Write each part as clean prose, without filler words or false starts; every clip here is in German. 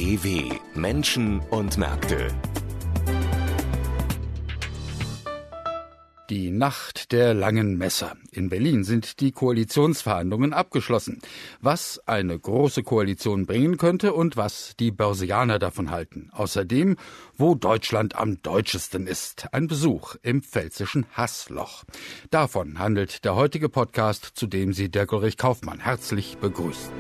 DW Menschen und Märkte. Die Nacht der langen Messer. In Berlin sind die Koalitionsverhandlungen abgeschlossen. Was eine große Koalition bringen könnte und was die Börsianer davon halten. Außerdem, wo Deutschland am deutschesten ist. Ein Besuch im pfälzischen Haßloch. Davon handelt der heutige Podcast, zu dem Sie Dirk Ulrich Kaufmann herzlich begrüßen.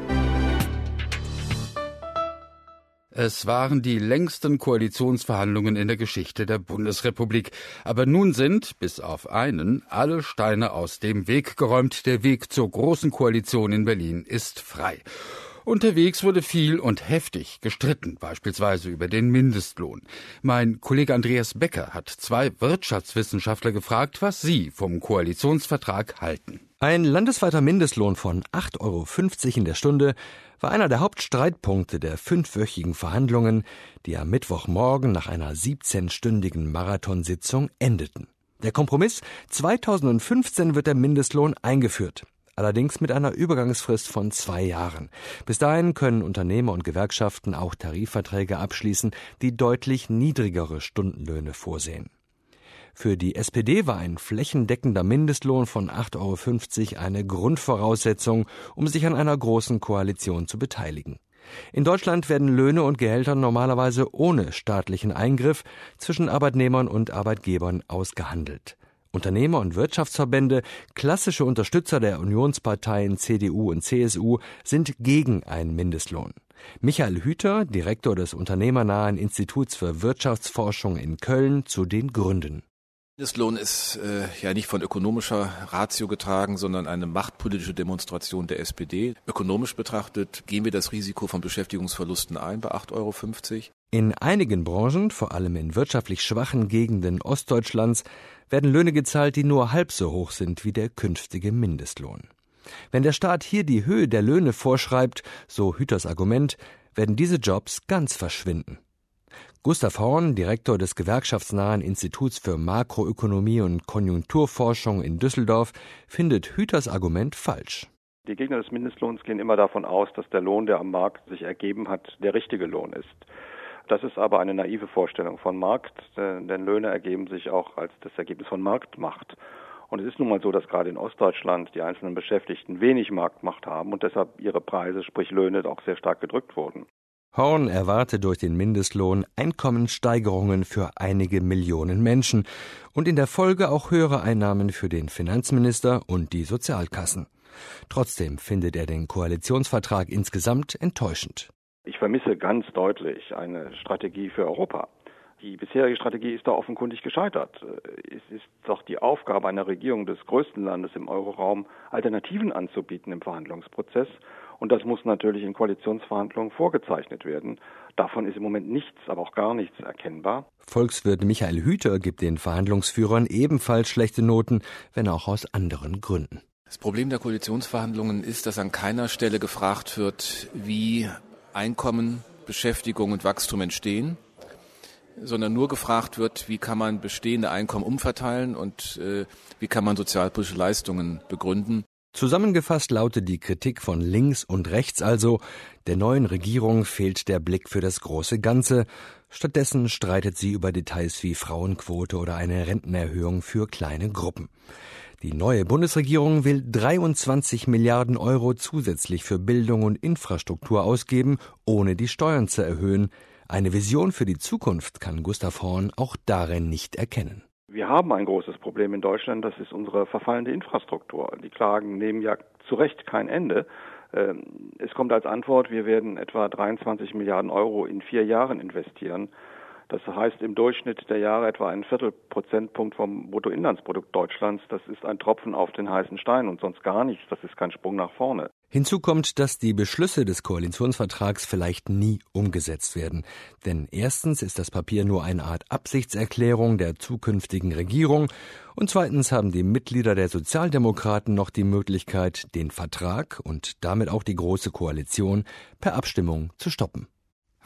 Es waren die längsten Koalitionsverhandlungen in der Geschichte der Bundesrepublik. Aber nun sind, bis auf einen, alle Steine aus dem Weg geräumt. Der Weg zur Großen Koalition in Berlin ist frei. Unterwegs wurde viel und heftig gestritten, beispielsweise über den Mindestlohn. Mein Kollege Andreas Becker hat zwei Wirtschaftswissenschaftler gefragt, was sie vom Koalitionsvertrag halten. Ein landesweiter Mindestlohn von 8,50 € in der Stunde war einer der Hauptstreitpunkte der 5-wöchigen Verhandlungen, die am Mittwochmorgen nach einer 17-stündigen Marathonsitzung endeten. Der Kompromiss: 2015 wird der Mindestlohn eingeführt. Allerdings mit einer Übergangsfrist von 2 Jahren. Bis dahin können Unternehmer und Gewerkschaften auch Tarifverträge abschließen, die deutlich niedrigere Stundenlöhne vorsehen. Für die SPD war ein flächendeckender Mindestlohn von 8,50 € eine Grundvoraussetzung, um sich an einer großen Koalition zu beteiligen. In Deutschland werden Löhne und Gehälter normalerweise ohne staatlichen Eingriff zwischen Arbeitnehmern und Arbeitgebern ausgehandelt. Unternehmer und Wirtschaftsverbände, klassische Unterstützer der Unionsparteien CDU und CSU, sind gegen einen Mindestlohn. Michael Hüter, Direktor des unternehmernahen Instituts für Wirtschaftsforschung in Köln, zu den Gründen. Mindestlohn ist ja nicht von ökonomischer Ratio getragen, sondern eine machtpolitische Demonstration der SPD. Ökonomisch betrachtet gehen wir das Risiko von Beschäftigungsverlusten ein bei 8,50 €. In einigen Branchen, vor allem in wirtschaftlich schwachen Gegenden Ostdeutschlands, werden Löhne gezahlt, die nur halb so hoch sind wie der künftige Mindestlohn. Wenn der Staat hier die Höhe der Löhne vorschreibt, so Hüters Argument, werden diese Jobs ganz verschwinden. Gustav Horn, Direktor des gewerkschaftsnahen Instituts für Makroökonomie und Konjunkturforschung in Düsseldorf, findet Hüters Argument falsch. Die Gegner des Mindestlohns gehen immer davon aus, dass der Lohn, der am Markt sich ergeben hat, der richtige Lohn ist. Das ist aber eine naive Vorstellung von Markt, denn Löhne ergeben sich auch als das Ergebnis von Marktmacht. Und es ist nun mal so, dass gerade in Ostdeutschland die einzelnen Beschäftigten wenig Marktmacht haben und deshalb ihre Preise, sprich Löhne, auch sehr stark gedrückt wurden. Horn erwarte durch den Mindestlohn Einkommenssteigerungen für einige Millionen Menschen und in der Folge auch höhere Einnahmen für den Finanzminister und die Sozialkassen. Trotzdem findet er den Koalitionsvertrag insgesamt enttäuschend. Ich vermisse ganz deutlich eine Strategie für Europa. Die bisherige Strategie ist da offenkundig gescheitert. Es ist doch die Aufgabe einer Regierung des größten Landes im Euroraum, Alternativen anzubieten im Verhandlungsprozess. Und das muss natürlich in Koalitionsverhandlungen vorgezeichnet werden. Davon ist im Moment nichts, aber auch gar nichts erkennbar. Volkswirt Michael Hüter gibt den Verhandlungsführern ebenfalls schlechte Noten, wenn auch aus anderen Gründen. Das Problem der Koalitionsverhandlungen ist, dass an keiner Stelle gefragt wird, wie Einkommen, Beschäftigung und Wachstum entstehen, sondern nur gefragt wird, wie kann man bestehende Einkommen umverteilen und wie kann man sozialpolitische Leistungen begründen. Zusammengefasst lautet die Kritik von links und rechts also: Der neuen Regierung fehlt der Blick für das große Ganze. Stattdessen streitet sie über Details wie Frauenquote oder eine Rentenerhöhung für kleine Gruppen. Die neue Bundesregierung will 23 Milliarden € zusätzlich für Bildung und Infrastruktur ausgeben, ohne die Steuern zu erhöhen. Eine Vision für die Zukunft kann Gustav Horn auch darin nicht erkennen. Wir haben ein großes Problem in Deutschland, das ist unsere verfallende Infrastruktur. Die Klagen nehmen ja zu Recht kein Ende. Es kommt als Antwort, wir werden etwa 23 Milliarden € in 4 Jahren investieren. Das heißt im Durchschnitt der Jahre etwa ein Viertelprozentpunkt vom Bruttoinlandsprodukt Deutschlands. Das ist ein Tropfen auf den heißen Stein und sonst gar nichts. Das ist kein Sprung nach vorne. Hinzu kommt, dass die Beschlüsse des Koalitionsvertrags vielleicht nie umgesetzt werden. Denn erstens ist das Papier nur eine Art Absichtserklärung der zukünftigen Regierung und zweitens haben die Mitglieder der Sozialdemokraten noch die Möglichkeit, den Vertrag und damit auch die Große Koalition per Abstimmung zu stoppen.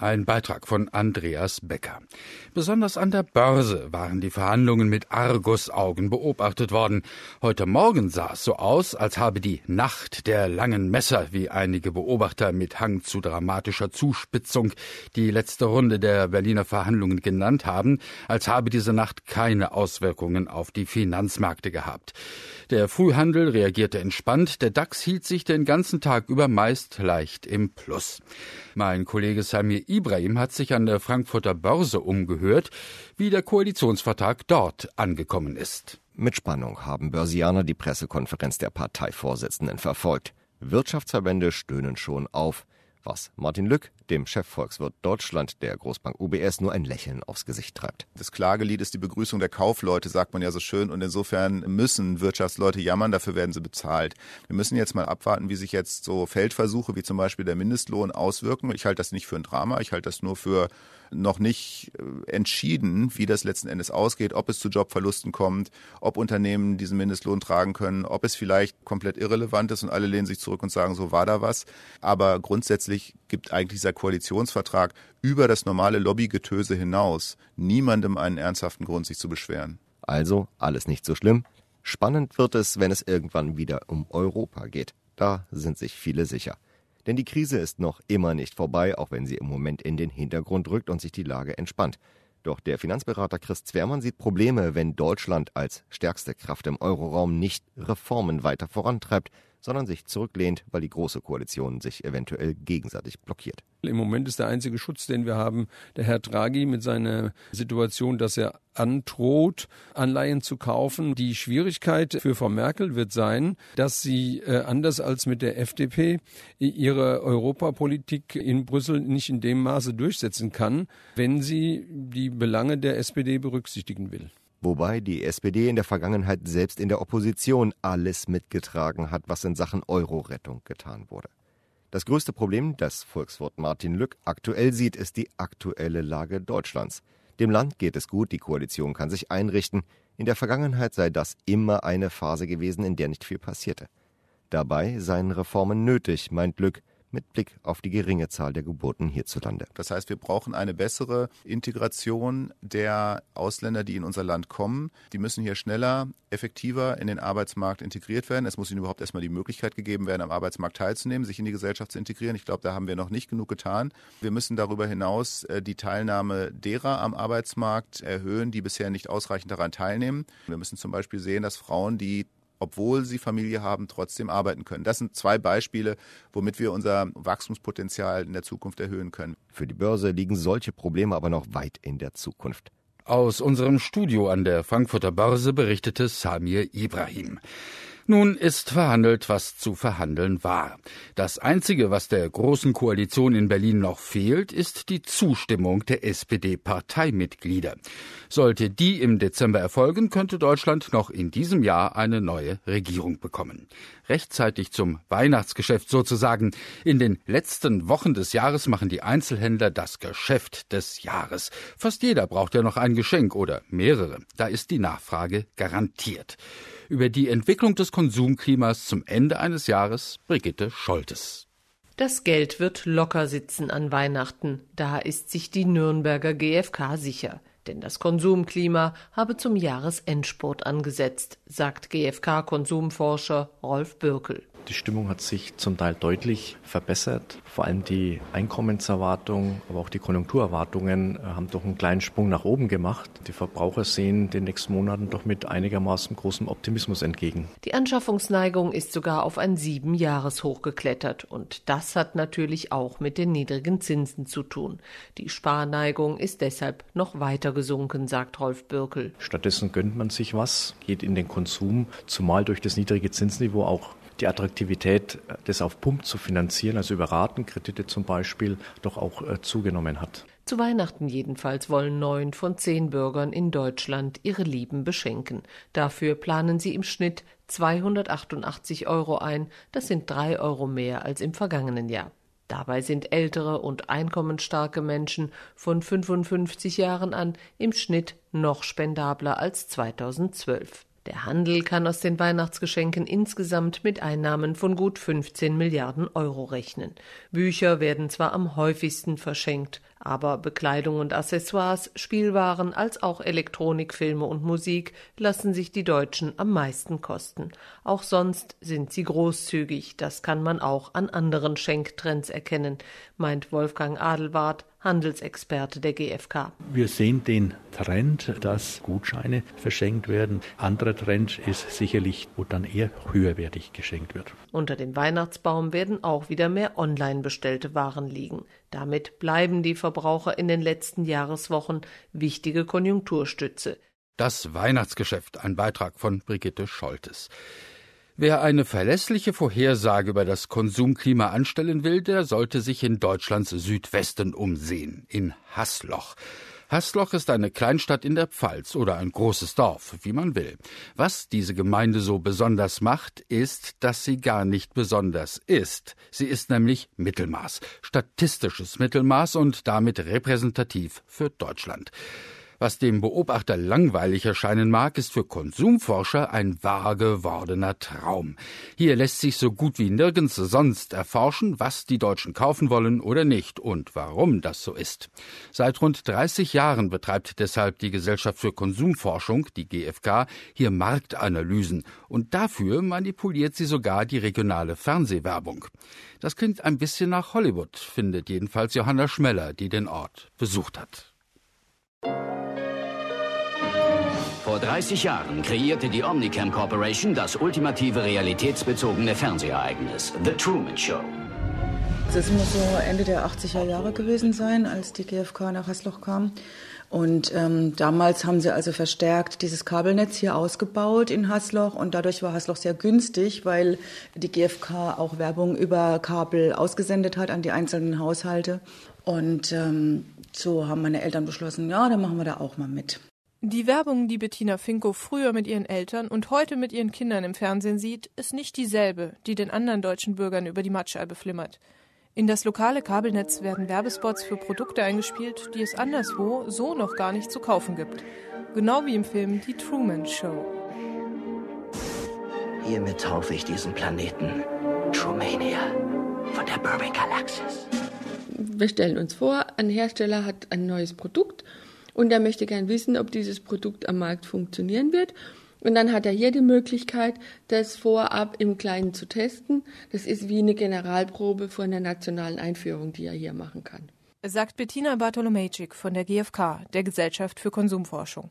Ein Beitrag von Andreas Becker. Besonders an der Börse waren die Verhandlungen mit Argusaugen beobachtet worden. Heute Morgen sah es so aus, als habe die Nacht der langen Messer, wie einige Beobachter mit Hang zu dramatischer Zuspitzung die letzte Runde der Berliner Verhandlungen genannt haben, als habe diese Nacht keine Auswirkungen auf die Finanzmärkte gehabt. Der Frühhandel reagierte entspannt, der DAX hielt sich den ganzen Tag über meist leicht im Plus. Mein Kollege Samir Ibrahim hat sich an der Frankfurter Börse umgehört, wie der Koalitionsvertrag dort angekommen ist. Mit Spannung haben Börsianer die Pressekonferenz der Parteivorsitzenden verfolgt. Wirtschaftsverbände stöhnen schon auf, was Martin Lück, dem Chefvolkswirt Deutschland der Großbank UBS, nur ein Lächeln aufs Gesicht treibt. Das Klagelied ist die Begrüßung der Kaufleute, sagt man ja so schön. Und insofern müssen Wirtschaftsleute jammern, dafür werden sie bezahlt. Wir müssen jetzt mal abwarten, wie sich jetzt so Feldversuche wie zum Beispiel der Mindestlohn auswirken. Ich halte das nicht für ein Drama, ich halte das nur für noch nicht entschieden, wie das letzten Endes ausgeht, ob es zu Jobverlusten kommt, ob Unternehmen diesen Mindestlohn tragen können, ob es vielleicht komplett irrelevant ist und alle lehnen sich zurück und sagen, so war da was. Aber grundsätzlich gibt eigentlich dieser Koalitionsvertrag über das normale Lobbygetöse hinaus niemandem einen ernsthaften Grund, sich zu beschweren. Also alles nicht so schlimm. Spannend wird es, wenn es irgendwann wieder um Europa geht. Da sind sich viele sicher. Denn die Krise ist noch immer nicht vorbei, auch wenn sie im Moment in den Hintergrund rückt und sich die Lage entspannt. Doch der Finanzberater Chris Zwermann sieht Probleme, wenn Deutschland als stärkste Kraft im Euroraum nicht Reformen weiter vorantreibt, sondern sich zurücklehnt, weil die Große Koalition sich eventuell gegenseitig blockiert. Im Moment ist der einzige Schutz, den wir haben, der Herr Draghi mit seiner Situation, dass er androht, Anleihen zu kaufen. Die Schwierigkeit für Frau Merkel wird sein, dass sie anders als mit der FDP ihre Europapolitik in Brüssel nicht in dem Maße durchsetzen kann, wenn sie die Belange der SPD berücksichtigen will. Wobei die SPD in der Vergangenheit selbst in der Opposition alles mitgetragen hat, was in Sachen Euro-Rettung getan wurde. Das größte Problem, das Volkswirt Martin Lück aktuell sieht, ist die aktuelle Lage Deutschlands. Dem Land geht es gut, die Koalition kann sich einrichten. In der Vergangenheit sei das immer eine Phase gewesen, in der nicht viel passierte. Dabei seien Reformen nötig, meint Lück, mit Blick auf die geringe Zahl der Geburten hierzulande. Das heißt, wir brauchen eine bessere Integration der Ausländer, die in unser Land kommen. Die müssen hier schneller, effektiver in den Arbeitsmarkt integriert werden. Es muss ihnen überhaupt erstmal die Möglichkeit gegeben werden, am Arbeitsmarkt teilzunehmen, sich in die Gesellschaft zu integrieren. Ich glaube, da haben wir noch nicht genug getan. Wir müssen darüber hinaus die Teilnahme derer am Arbeitsmarkt erhöhen, die bisher nicht ausreichend daran teilnehmen. Wir müssen zum Beispiel sehen, dass Frauen, die obwohl sie Familie haben, trotzdem arbeiten können. Das sind zwei Beispiele, womit wir unser Wachstumspotenzial in der Zukunft erhöhen können. Für die Börse liegen solche Probleme aber noch weit in der Zukunft. Aus unserem Studio an der Frankfurter Börse berichtete Samir Ibrahim. Nun ist verhandelt, was zu verhandeln war. Das Einzige, was der Großen Koalition in Berlin noch fehlt, ist die Zustimmung der SPD-Parteimitglieder. Sollte die im Dezember erfolgen, könnte Deutschland noch in diesem Jahr eine neue Regierung bekommen. Rechtzeitig zum Weihnachtsgeschäft sozusagen. In den letzten Wochen des Jahres machen die Einzelhändler das Geschäft des Jahres. Fast jeder braucht ja noch ein Geschenk oder mehrere. Da ist die Nachfrage garantiert. Über die Entwicklung des Konsumklimas zum Ende eines Jahres Brigitte Scholtes. Das Geld wird locker sitzen an Weihnachten. Da ist sich die Nürnberger GfK sicher. Denn das Konsumklima habe zum Jahresendspurt angesetzt, sagt GfK-Konsumforscher Rolf Bürkel. Die Stimmung hat sich zum Teil deutlich verbessert. Vor allem die Einkommenserwartungen, aber auch die Konjunkturerwartungen haben doch einen kleinen Sprung nach oben gemacht. Die Verbraucher sehen den nächsten Monaten doch mit einigermaßen großem Optimismus entgegen. Die Anschaffungsneigung ist sogar auf ein 7-Jahres-Hoch geklettert. Und das hat natürlich auch mit den niedrigen Zinsen zu tun. Die Sparneigung ist deshalb noch weiter gesunken, sagt Rolf Bürkel. Stattdessen gönnt man sich was, geht in den Konsum, zumal durch das niedrige Zinsniveau auch die Attraktivität, das auf Pump zu finanzieren, also über Ratenkredite zum Beispiel, doch auch zugenommen hat. Zu Weihnachten jedenfalls wollen 9 von 10 Bürgern in Deutschland ihre Lieben beschenken. Dafür planen sie im Schnitt 288 € ein. Das sind 3 € mehr als im vergangenen Jahr. Dabei sind ältere und einkommensstarke Menschen von 55 Jahren an im Schnitt noch spendabler als 2012. Der Handel kann aus den Weihnachtsgeschenken insgesamt mit Einnahmen von gut 15 Milliarden Euro rechnen. Bücher werden zwar am häufigsten verschenkt, aber Bekleidung und Accessoires, Spielwaren als auch Elektronik, Filme und Musik lassen sich die Deutschen am meisten kosten. Auch sonst sind sie großzügig, das kann man auch an anderen Schenktrends erkennen, meint Wolfgang Adelwart, Handelsexperte der GfK. Wir sehen den Trend, dass Gutscheine verschenkt werden. Anderer Trend ist sicherlich, wo dann eher höherwertig geschenkt wird. Unter dem Weihnachtsbaum werden auch wieder mehr online bestellte Waren liegen. Damit bleiben die Verbraucher in den letzten Jahreswochen wichtige Konjunkturstütze. Das Weihnachtsgeschäft, ein Beitrag von Brigitte Scholtes. Wer eine verlässliche Vorhersage über das Konsumklima anstellen will, der sollte sich in Deutschlands Südwesten umsehen, in Haßloch. Haßloch ist eine Kleinstadt in der Pfalz oder ein großes Dorf, wie man will. Was diese Gemeinde so besonders macht, ist, dass sie gar nicht besonders ist. Sie ist nämlich Mittelmaß, statistisches Mittelmaß und damit repräsentativ für Deutschland. Was dem Beobachter langweilig erscheinen mag, ist für Konsumforscher ein wahr gewordener Traum. Hier lässt sich so gut wie nirgends sonst erforschen, was die Deutschen kaufen wollen oder nicht und warum das so ist. Seit rund 30 Jahren betreibt deshalb die Gesellschaft für Konsumforschung, die GfK, hier Marktanalysen und dafür manipuliert sie sogar die regionale Fernsehwerbung. Das klingt ein bisschen nach Hollywood, findet jedenfalls Johanna Schmeller, die den Ort besucht hat. Vor 30 Jahren kreierte die Omnicam Corporation das ultimative realitätsbezogene Fernsehereignis, The Truman Show. Das muss so Ende der 80er Jahre gewesen sein, als die GfK nach Haßloch kam. Und damals haben sie also verstärkt dieses Kabelnetz hier ausgebaut in Haßloch. Und dadurch war Haßloch sehr günstig, weil die GfK auch Werbung über Kabel ausgesendet hat an die einzelnen Haushalte. Und so haben meine Eltern beschlossen, ja, dann machen wir da auch mal mit. Die Werbung, die Bettina Finko früher mit ihren Eltern und heute mit ihren Kindern im Fernsehen sieht, ist nicht dieselbe, die den anderen deutschen Bürgern über die Mattscheibe flimmert. In das lokale Kabelnetz werden Werbespots für Produkte eingespielt, die es anderswo so noch gar nicht zu kaufen gibt. Genau wie im Film Die Truman Show. Hiermit taufe ich diesen Planeten Trumania von der Burbank Galaxis. Wir stellen uns vor, ein Hersteller hat ein neues Produkt und er möchte gern wissen, ob dieses Produkt am Markt funktionieren wird. Und dann hat er hier die Möglichkeit, das vorab im Kleinen zu testen. Das ist wie eine Generalprobe von der nationalen Einführung, die er hier machen kann. Sagt Bettina Bartolomejczyk von der GfK, der Gesellschaft für Konsumforschung.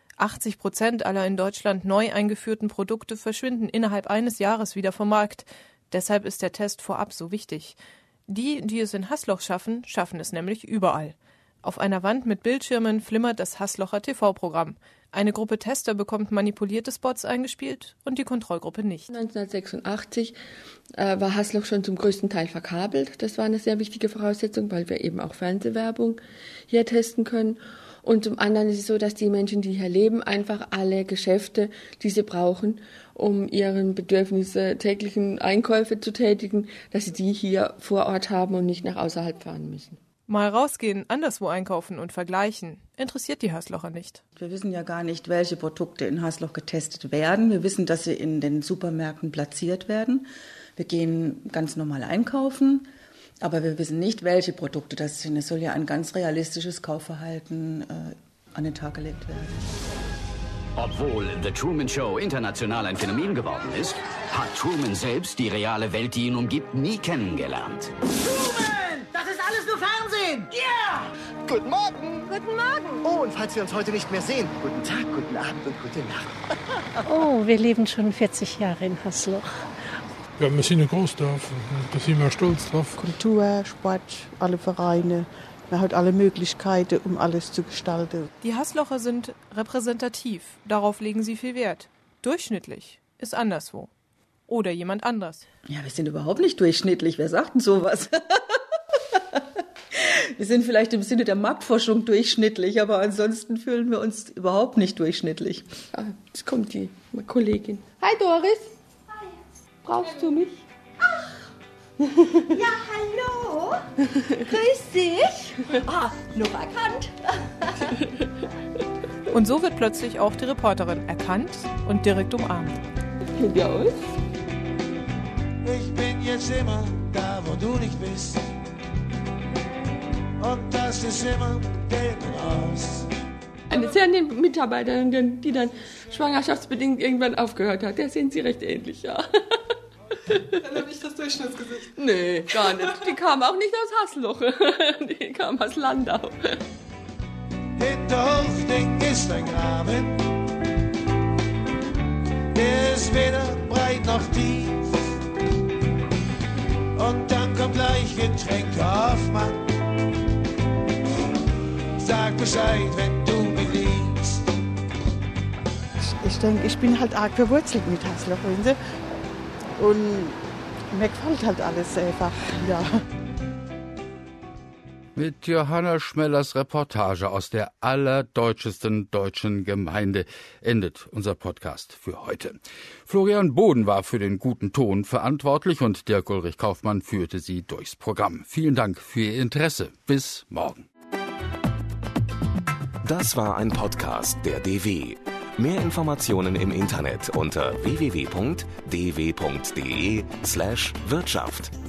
80% aller in Deutschland neu eingeführten Produkte verschwinden innerhalb eines Jahres wieder vom Markt. Deshalb ist der Test vorab so wichtig. Die, die es in Haßloch schaffen, schaffen es nämlich überall. Auf einer Wand mit Bildschirmen flimmert das Haßlocher TV-Programm. Eine Gruppe Tester bekommt manipulierte Spots eingespielt und die Kontrollgruppe nicht. 1986 war Haßloch schon zum größten Teil verkabelt. Das war eine sehr wichtige Voraussetzung, weil wir eben auch Fernsehwerbung hier testen können. Und zum anderen ist es so, dass die Menschen, die hier leben, einfach alle Geschäfte, die sie brauchen, um ihren Bedürfnisse, täglichen Einkäufe zu tätigen, dass sie die hier vor Ort haben und nicht nach außerhalb fahren müssen. Mal rausgehen, anderswo einkaufen und vergleichen, interessiert die Haßlocher nicht. Wir wissen ja gar nicht, welche Produkte in Haßloch getestet werden. Wir wissen, dass sie in den Supermärkten platziert werden. Wir gehen ganz normal einkaufen, aber wir wissen nicht, welche Produkte das sind. Es soll ja ein ganz realistisches Kaufverhalten an den Tag gelegt werden. Obwohl The Truman Show international ein Phänomen geworden ist, hat Truman selbst die reale Welt, die ihn umgibt, nie kennengelernt. Truman! Das ist alles nur Fernsehen! Yeah! Guten Morgen! Guten Morgen! Oh, und falls wir uns heute nicht mehr sehen, guten Tag, guten Abend und gute Nacht. Oh, wir leben schon 40 Jahre in Haßloch. Ja, wir sind ein Großdorf, da sind wir stolz drauf. Kultur, Sport, alle Vereine, man hat alle Möglichkeiten, um alles zu gestalten. Die Haßlocher sind repräsentativ, darauf legen sie viel Wert. Durchschnittlich ist anderswo. Oder jemand anders. Ja, wir sind überhaupt nicht durchschnittlich, wer sagt denn sowas? Wir sind vielleicht im Sinne der Marktforschung durchschnittlich, aber ansonsten fühlen wir uns überhaupt nicht durchschnittlich. Ah, jetzt kommt die Kollegin. Hi Doris. Hi. Brauchst du mich? Ach, ja hallo. Grüß dich. Ah, noch erkannt. Und so wird plötzlich auch die Reporterin erkannt und direkt umarmt. Ja, aus? Ich bin jetzt immer da, wo du nicht bist. Und das ist immer Gelb aus. Eine sehr nette Mitarbeiterin, die dann schwangerschaftsbedingt irgendwann aufgehört hat. Der sehen Sie recht ähnlich, ja. Dann habe ich das Durchschnittsgesicht. Nee, gar nicht. Die kam auch nicht aus Hasloch. Die kam aus Landau. Hinter Hochding ist ein Graben. Der ist weder breit noch tief. Und dann kommt gleich Getränkeaufmann. Sag Bescheid, wenn du mich liebst. Ich denke, ich bin halt arg verwurzelt mit Hasloch, wissen Sie? Und mir gefällt halt alles einfach, ja. Mit Johanna Schmellers Reportage aus der allerdeutschesten deutschen Gemeinde endet unser Podcast für heute. Florian Boden war für den guten Ton verantwortlich und Dirk Ulrich Kaufmann führte Sie durchs Programm. Vielen Dank für Ihr Interesse. Bis morgen. Das war ein Podcast der DW. Mehr Informationen im Internet unter www.dw.de/Wirtschaft.